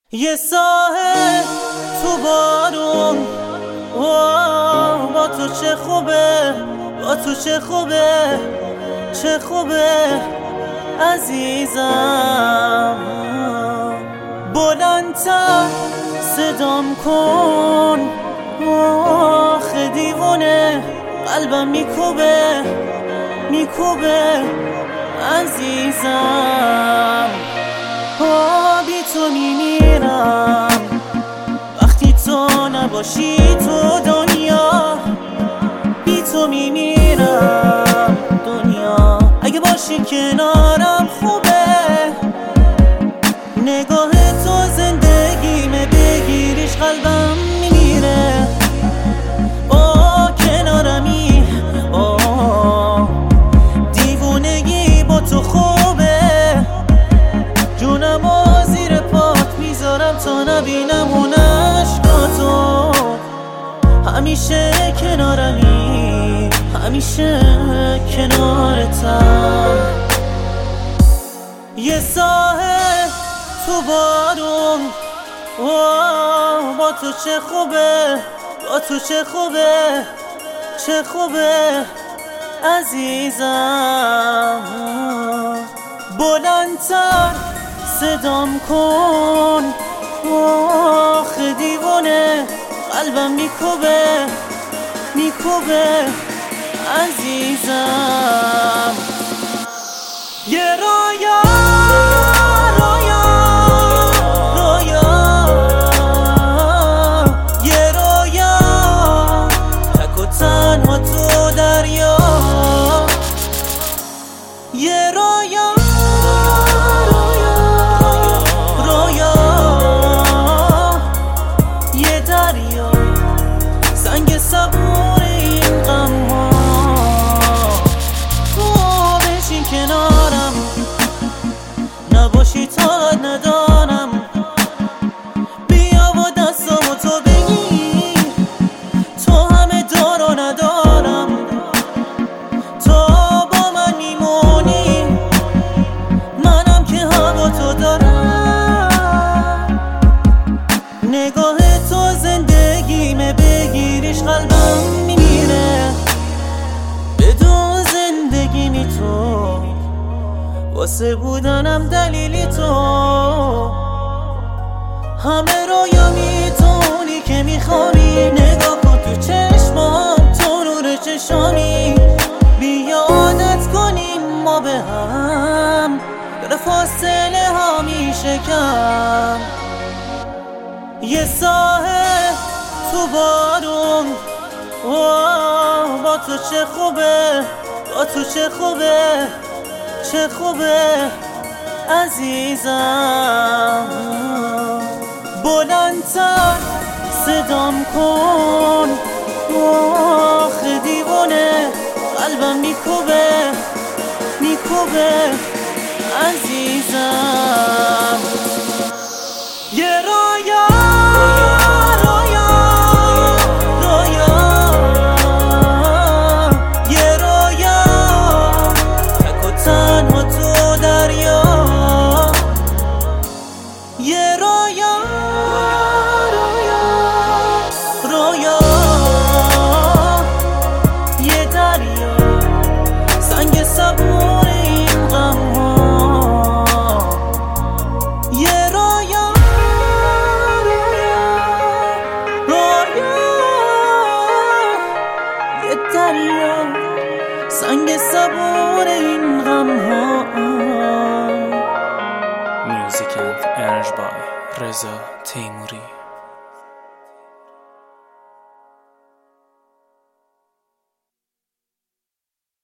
یه ساحل تو بارون، با تو چه خوبه، با تو چه خوبه، چه خوبه عزیزم. بلندتر صدام کن، آخه دیوونه قلبم میکوبه، میکوبه عزیزم. بی تو میمیرم وقتی تو نباشی تو دنیا، بی تو میمیرم دنیا. اگه باشی کنارم خوبه، نگاه تو زندگیمه، بگیریش قلبم میمیره. کنارمی دیوونگی با تو خوبه، جونمو زیر پات میذارم تا نبینم اون عشقاتو. همیشه کنارمی، همیشه کنارتم. یه ساحل تو بارون، با تو چه خوبه، با تو چه خوبه، چه خوبه عزیزم. بلندتر صدام کن، آخه دیوونه قلبم میکوبه، میکوبه عزیزم. یه رویا رویا رویا، یه رویا تک و تنها تو دریا. یه رویا رویا رویا، یه دریا سنگ صبور این غم ها. تو بشین کنارم، نباشی تا ندارم. بیا و دستامو تو بگیر، تو همه دار و ندارم. تا با من میمونی، منم که هوا تو دارم. نگاه تو زندگیمه، بگیریش قلبم میمیره. بدون زندگی تو، واسه بودنم دلیلی تو. همه رویا میتونی که میخوابی، نگاه کن تو چشمام، تو نور چشامی. بیا عادت کنیم ما به هم، داره فاصله ها میشه کم. یه ساحل تو بارون، با تو چه خوبه، با تو چه خوبه، چه خوبه عزیزم. بلندتر صدام کن، آخه دیوونه قلبم میکوبه، میکوبه عزیزم. یه رویا رویا رویا، یه رویا تک و تنها تو دریا. یه رویا رویا رویا، یه دریا سنگ صبور این غم ها. یه رویا دریا سنگ صبور این غم ها. Music and Arranged by Reza Teimouri.